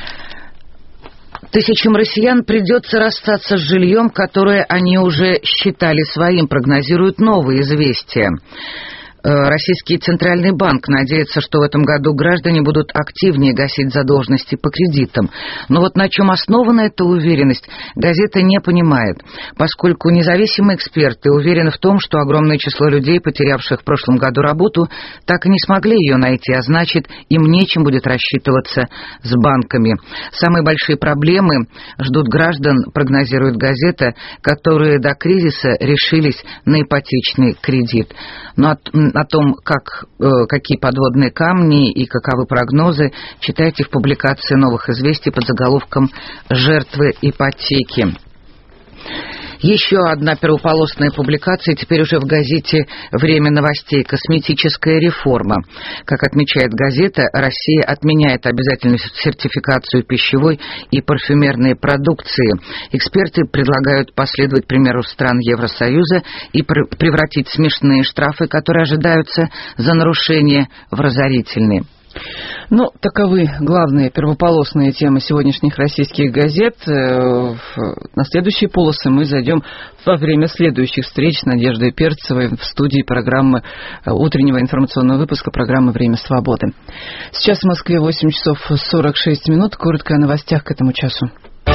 Тысячам россиян придется расстаться с жильем, которое они уже считали своим, прогнозируют новые известия. Российский Центральный банк надеется, что в этом году граждане будут активнее гасить задолженности по кредитам. Но вот на чем основана эта уверенность, газета не понимает, поскольку независимые эксперты уверены в том, что огромное число людей, потерявших в прошлом году работу, так и не смогли ее найти, а значит, им нечем будет рассчитываться с банками. Самые большие проблемы ждут граждан, прогнозирует газета, которые до кризиса решились на ипотечный кредит. Но от О том, как, какие подводные камни и каковы прогнозы, читайте в публикации «Новых известий» под заголовком «Жертвы ипотеки». Еще одна первополосная публикация, теперь уже в газете «Время новостей». Косметическая реформа. Как отмечает газета, Россия отменяет обязательную сертификацию пищевой и парфюмерной продукции. Эксперты предлагают последовать примеру стран Евросоюза и превратить смешные штрафы, которые ожидаются за нарушение, в разорительные. Ну, таковы главные первополосные темы сегодняшних российских газет. На следующие полосы мы зайдем во время следующих встреч с Надеждой Перцевой в студии программы утреннего информационного выпуска программы «Время свободы». Сейчас в Москве восемь часов сорок шесть минут. Коротко о новостях к этому часу.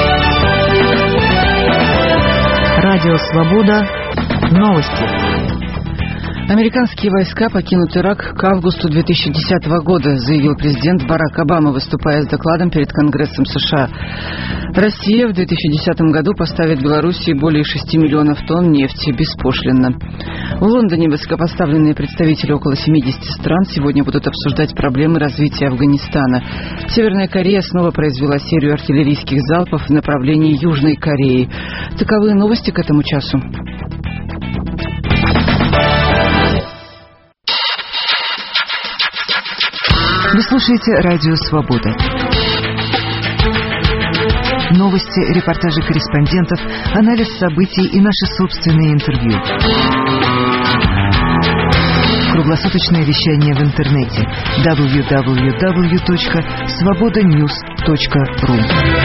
Радио «Свобода». Новости. Американские войска покинут Ирак к августу две тысячи десятого года, заявил президент Барак Обама, выступая с докладом перед Конгрессом США. Россия в две тысячи десятом году поставит Белоруссии более шести миллионов тонн нефти беспошлинно. В Лондоне высокопоставленные представители около семидесяти стран сегодня будут обсуждать проблемы развития Афганистана. Северная Корея снова произвела серию артиллерийских залпов в направлении Южной Кореи. Таковы новости к этому часу. Вы слушаете Радио «Свобода». Новости, репортажи корреспондентов, анализ событий и наши собственные интервью. Круглосуточное вещание в интернете дабл ю дабл ю дабл ю точка свобода ньюс точка ру.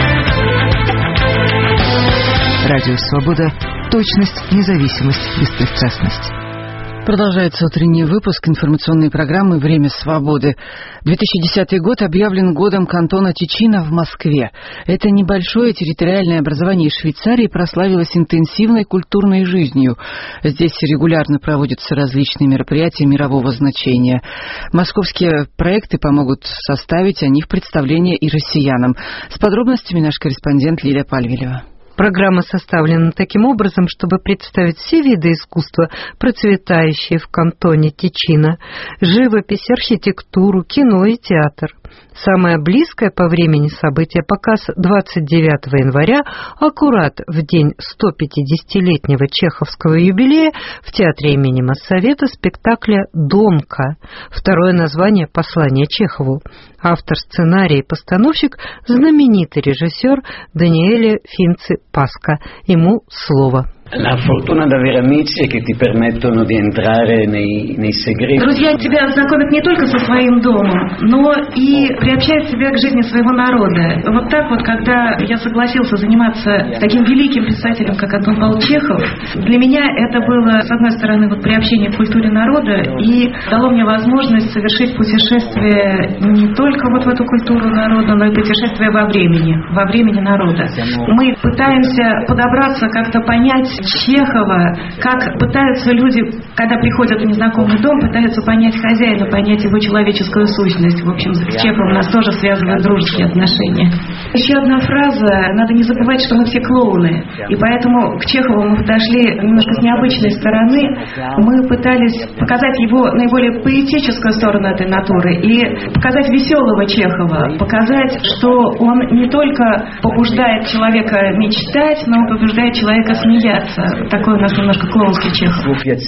Радио «Свобода». Точность, независимость, беспристрастность. Продолжается утренний выпуск информационной программы «Время свободы». две тысячи десятый год объявлен годом кантона Тичино в Москве. Это небольшое территориальное образование Швейцарии прославилось интенсивной культурной жизнью. Здесь регулярно проводятся различные мероприятия мирового значения. Московские проекты помогут составить о них представление и россиянам. С подробностями наш корреспондент Лилия Пальвелева. Программа составлена таким образом, чтобы представить все виды искусства, процветающие в кантоне Тичино: живопись, архитектуру, кино и театр. Самое близкое по времени событие — показ двадцать девятого января, аккурат в день сто пятидесятилетнего чеховского юбилея, в театре имени Моссовета спектакля «Домка». Второе название — «Послание Чехову». Автор сценария и постановщик — знаменитый режиссер Даниэле Финци-Паско. Ему слово. La fortuna d'avere amici che ti permettono di entrare nei, nei segreti. Друзья тебя знакомят не только со своим домом, но и приобщают тебя к жизни своего народа. Вот так вот, когда я согласился заниматься таким великим писателем, как Антон Павлович Чехов, для меня это было, с одной стороны, вот приобщение к культуре народа и дало мне возможность совершить путешествие не только вот в эту культуру народа, но и путешествие во времени, во времени народа. Мы пытаемся подобраться, как-то понять Чехова, как пытаются люди, когда приходят в незнакомый дом, пытаются понять хозяина, понять его человеческую сущность. В общем, с Чеховым нас тоже связывают дружеские отношения. Еще одна фраза: надо не забывать, что мы все клоуны. И поэтому к Чехову мы подошли немножко с необычной стороны. Мы пытались показать его наиболее поэтическую сторону этой натуры и показать веселого Чехова, показать, что он не только побуждает человека мечтать, но он побуждает человека смеяться. Такой у нас немножко клоунский Чехов.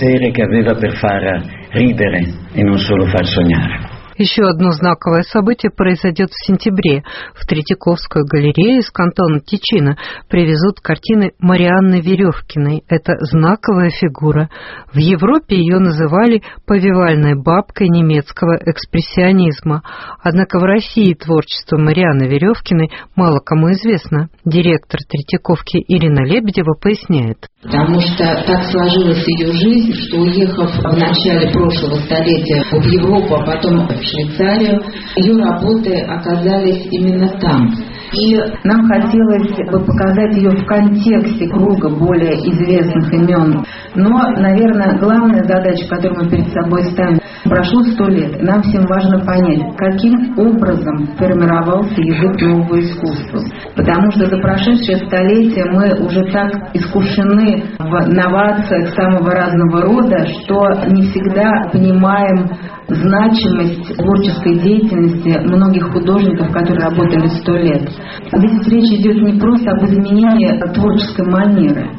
Еще одно знаковое событие произойдет в сентябре. В Третьяковскую галерею из кантона Тичино привезут картины Марианны Веревкиной. Это знаковая фигура. В Европе ее называли повивальной бабкой немецкого экспрессионизма. Однако в России творчество Марианны Веревкиной мало кому известно. Директор Третьяковки Ирина Лебедева поясняет. Потому что так сложилась ее жизнь, что, уехав в начале прошлого столетия в Европу, а потом в Швейцарию, ее работы оказались именно там. И нам хотелось бы показать ее в контексте круга более известных имен. Но, наверное, главная задача, которую мы перед собой ставим, прошло сто лет. И нам всем важно понять, каким образом формировался язык нового искусства. Потому что за прошедшее столетие мы уже так искушены в новациях самого разного рода, что не всегда понимаем значимость творческой деятельности многих художников, которые работали сто лет. Здесь речь идет не просто об изменении творческой манеры,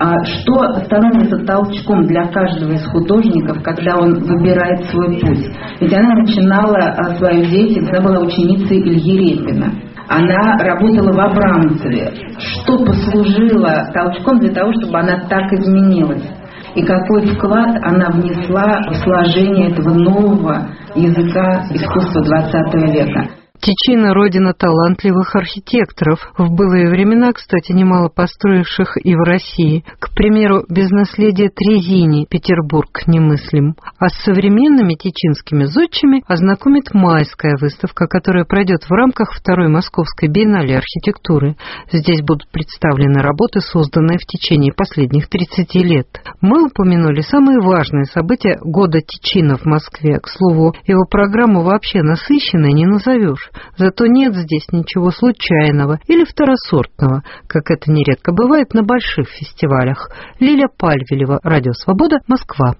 А что становится толчком для каждого из художников, когда он выбирает свой путь? Ведь она начинала свою деятельность, она была ученицей Ильи Репина. Она работала в Абрамцеве. Что послужило толчком для того, чтобы она так изменилась? И какой вклад она внесла в сложение этого нового языка искусства двадцатого века? Тичино – родина талантливых архитекторов, в былые времена, кстати, немало построивших и в России. К примеру, без наследия Трезини Петербург немыслим. А с современными тичинскими зодчими ознакомит майская выставка, которая пройдет в рамках второй Московской биеннале архитектуры. Здесь будут представлены работы, созданные в течение последних тридцати лет. Мы упомянули самые важные события года Тичино в Москве. К слову, его программу вообще насыщенной не назовешь. Зато нет здесь ничего случайного или второсортного, как это нередко бывает на больших фестивалях. Лиля Пальвелева, Радио Свобода, Москва.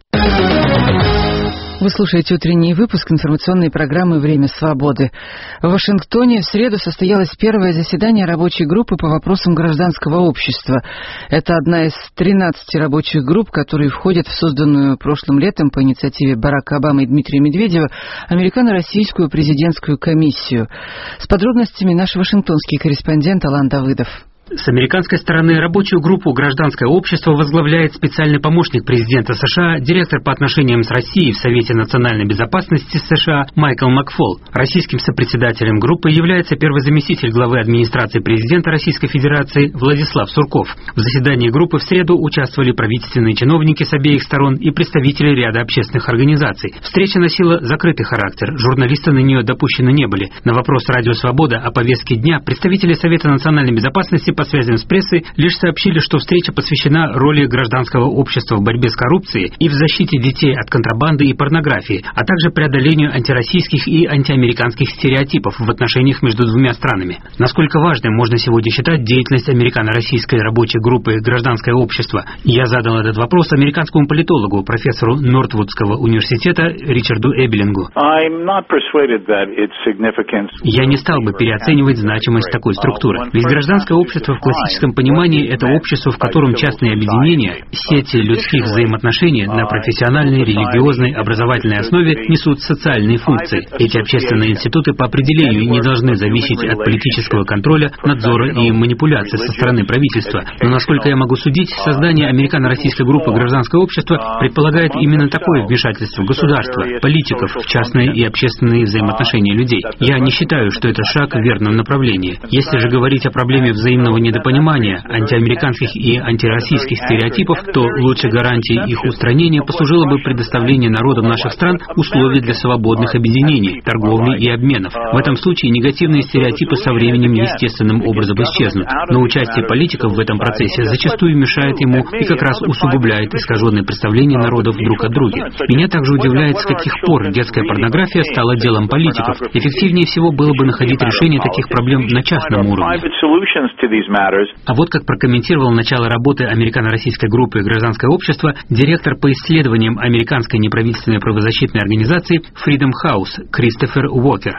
Вы слушаете утренний выпуск информационной программы «Время свободы». В Вашингтоне в среду состоялось первое заседание рабочей группы по вопросам гражданского общества. Это одна из тринадцати рабочих групп, которые входят в созданную прошлым летом по инициативе Барака Обамы и Дмитрия Медведева американо-российскую президентскую комиссию. С подробностями наш вашингтонский корреспондент Алан Давыдов. С американской стороны рабочую группу «Гражданское общество» возглавляет специальный помощник президента США, директор по отношениям с Россией в Совете национальной безопасности США Майкл Макфол. Российским сопредседателем группы является первый заместитель главы администрации президента Российской Федерации Владислав Сурков. В заседании группы в среду участвовали правительственные чиновники с обеих сторон и представители ряда общественных организаций. Встреча носила закрытый характер, журналисты на нее допущены не были. На вопрос «Радио Свобода» о повестке дня представители Совета национальной безопасности по связям с прессой лишь сообщили, что встреча посвящена роли гражданского общества в борьбе с коррупцией и в защите детей от контрабанды и порнографии, а также преодолению антироссийских и антиамериканских стереотипов в отношениях между двумя странами. Насколько важной можно сегодня считать деятельность американо-российской рабочей группы «Гражданское общество»? Я задал этот вопрос американскому политологу, профессору Нортвудского университета Ричарду Эбелингу. Я не стал бы переоценивать значимость такой структуры, ведь гражданское общество в классическом понимании – это общество, в котором частные объединения, сети людских взаимоотношений на профессиональной, религиозной, образовательной основе несут социальные функции. Эти общественные институты по определению не должны зависеть от политического контроля, надзора и манипуляций со стороны правительства. Но, насколько я могу судить, создание американо-российской группы «Гражданское общество» предполагает именно такое вмешательство государства, политиков в частные и общественные взаимоотношения людей. Я не считаю, что это шаг в верном направлении. Если же говорить о проблеме взаимного недопонимания, антиамериканских и антироссийских стереотипов, то лучшей гарантией их устранения послужило бы предоставление народам наших стран условий для свободных объединений, торговли и обменов. В этом случае негативные стереотипы со временем естественным образом исчезнут. Но участие политиков в этом процессе зачастую мешает ему и как раз усугубляет искаженные представления народов друг о друге. Меня также удивляет, с каких пор детская порнография стала делом политиков. Эффективнее всего было бы находить решение таких проблем на частном уровне. А вот как прокомментировал начало работы американо-российской группы «Гражданское общество» директор по исследованиям американской неправительственной правозащитной организации Freedom House Кристофер Уокер.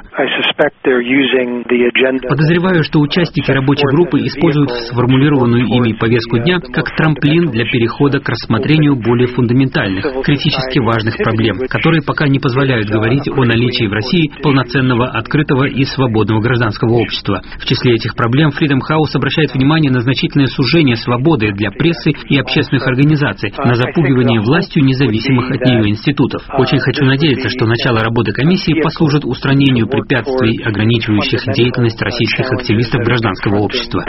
Подозреваю, что участники рабочей группы используют сформулированную ими повестку дня как трамплин для перехода к рассмотрению более фундаментальных, критически важных проблем, которые пока не позволяют говорить о наличии в России полноценного, открытого и свободного гражданского общества. В числе этих проблем Freedom House обращает внимание на значительное сужение свободы для прессы и общественных организаций, на запугивание властью независимых от нее институтов. Очень хочу надеяться, что начало работы комиссии послужит устранению препятствий, ограничивающих деятельность российских активистов гражданского общества.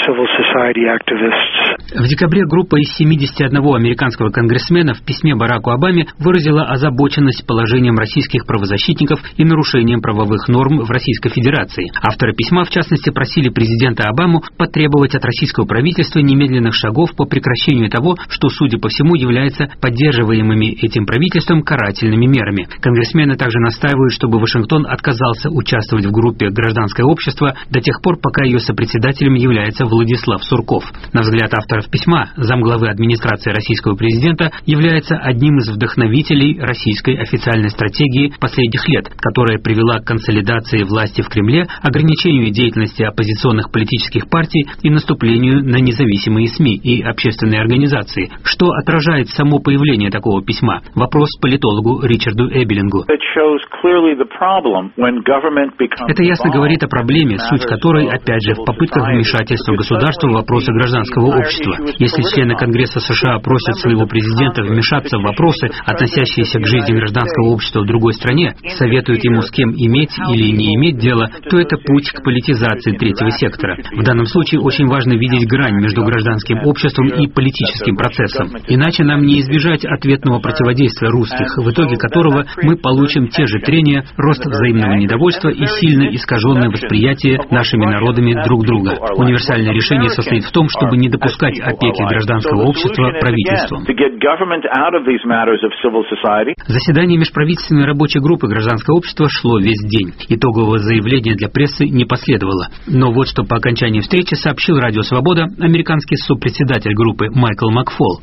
В декабре группа из семидесяти одного американского конгрессмена в письме Бараку Обаме выразила озабоченность положением российских правозащитников и нарушением правовых норм в Российской Федерации. Авторы письма, в частности, просили президента Обаму потребовать от российского правительства немедленных шагов по прекращению того, что, судя по всему, является поддерживаемыми этим правительством карательными мерами. Конгрессмены также настаивают, чтобы Вашингтон отказался участвовать в группе «Гражданское общество» до тех пор, пока ее сопредседателем является Владислав Сурков. На взгляд автора авторов письма, замглавы администрации российского президента, является одним из вдохновителей российской официальной стратегии последних лет, которая привела к консолидации власти в Кремле, ограничению деятельности оппозиционных политических партий и наступлению на независимые СМИ и общественные организации. Что отражает само появление такого письма? Вопрос политологу Ричарду Эбелингу. Это ясно говорит о проблеме, суть которой, опять же, в попытках вмешательства государства в вопросы гражданского общества. Если члены Конгресса США просят своего президента вмешаться в вопросы, относящиеся к жизни гражданского общества в другой стране, советуют ему, с кем иметь или не иметь дело, то это путь к политизации третьего сектора. В данном случае очень важно видеть грань между гражданским обществом и политическим процессом. Иначе нам не избежать ответного противодействия русских, в итоге которого мы получим те же трения, рост взаимного недовольства и сильно искаженное восприятие нашими народами друг друга. Универсальное решение состоит в том, чтобы не допускать опеки гражданского общества правительством. Заседание межправительственной рабочей группы гражданского общества шло весь день. Итогового заявления для прессы не последовало. Но вот что по окончании встречи сообщил Радио Свобода американский сопредседатель группы Майкл Макфол.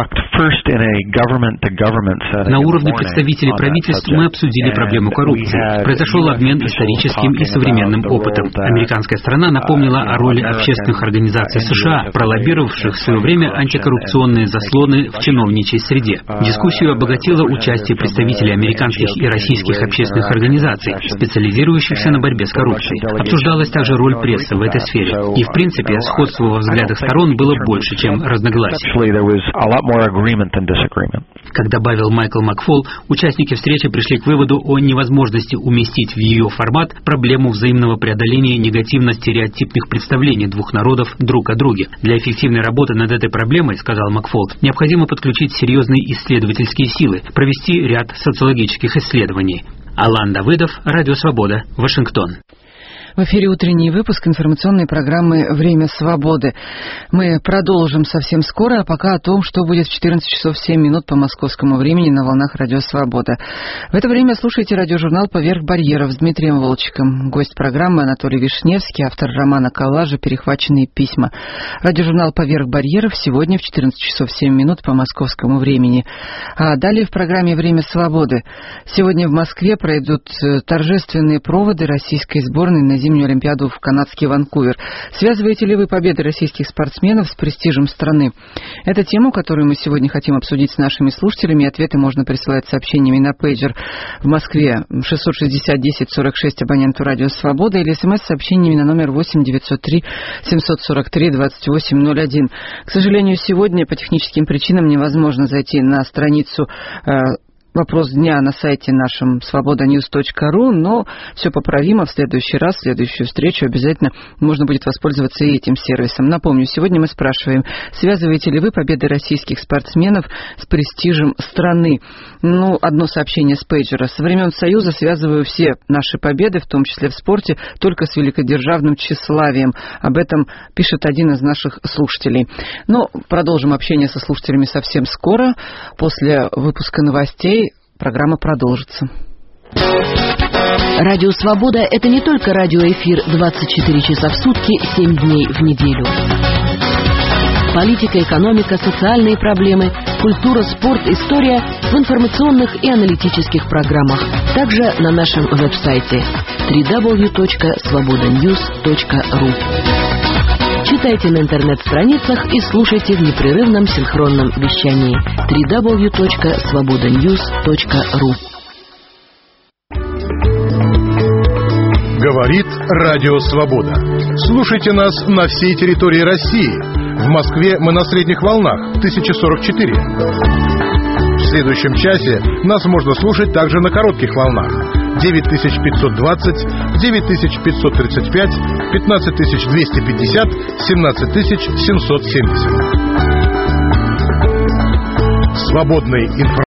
На уровне представителей правительств мы обсудили проблему коррупции. Произошел обмен историческим и современным опытом. Американская сторона напомнила о роли общественных организаций США, пролоббировавших в свое время антикоррупционные заслоны в чиновничьей среде. Дискуссию обогатило участие представителей американских и российских общественных организаций, специализирующихся на борьбе с коррупцией. Обсуждалась также роль прессы в этой сфере. И, в принципе, сходство во взглядах сторон было больше, чем разногласий. Как добавил Майкл Макфол, участники встречи пришли к выводу о невозможности уместить в ее формат проблему взаимного преодоления негативно-стереотипных представлений двух народов друг о друге. Для эффективной работы над этой проблемой, сказал Макфол, необходимо подключить серьезные исследовательские силы, провести ряд социологических исследований. Алан Давыдов, Радио Свобода, Вашингтон. В эфире утренний выпуск информационной программы «Время свободы». Мы продолжим совсем скоро, а пока о том, что будет в четырнадцать часов семь минут по московскому времени на волнах «Радио Свобода». В это время слушайте радиожурнал «Поверх барьеров» с Дмитрием Волчиком. Гость программы Анатолий Вишневский, автор романа «Коллажи. Перехваченные письма». Радиожурнал «Поверх барьеров» сегодня в четырнадцать часов семь минут по московскому времени. А далее в программе «Время свободы». Сегодня в Москве пройдут торжественные проводы российской сборной на зимнюю Олимпиаду в канадский Ванкувер. Связываете ли вы победы российских спортсменов с престижем страны? Это тему, которую мы сегодня хотим обсудить с нашими слушателями. Ответы можно присылать сообщениями на пейджер в Москве шестьсот шестьдесят десять сорок шесть абоненту Радио Свобода или смс-сообщениями на номер восемь девятьсот три семьсот сорок три двадцать восемь ноль один. К сожалению, сегодня по техническим причинам невозможно зайти на страницу «Вопрос дня» на сайте нашем свобода ньюс точка ру, но все поправимо. В следующий раз, в следующую встречу обязательно можно будет воспользоваться и этим сервисом. Напомню, сегодня мы спрашиваем, связываете ли вы победы российских спортсменов с престижем страны? Ну, одно сообщение с пейджера. Со времен Союза связываю все наши победы, в том числе в спорте, только с великодержавным тщеславием. Об этом пишет один из наших слушателей. Но продолжим общение со слушателями совсем скоро. После выпуска новостей программа продолжится. Радио «Свобода» — это не только радиоэфир двадцать четыре часа в сутки, семь дней в неделю. Политика, экономика, социальные проблемы, культура, спорт, история в информационных и аналитических программах. Также на нашем веб-сайте дабл ю дабл ю дабл ю точка свобода ньюс точка ру. Читайте на интернет-страницах и слушайте в непрерывном синхронном вещании дабл ю дабл ю дабл ю точка свобода ньюс точка ру. Говорит Радио Свобода. Слушайте нас на всей территории России. В Москве мы на средних волнах тысяча сорок четыре. В следующем часе нас можно слушать также на коротких волнах. девять тысяч пятьсот двадцать, девять тысяч пятьсот тридцать пять, пятнадцать тысяч двести пятьдесят, семнадцать тысяч семьсот семьдесят. Свободный информационный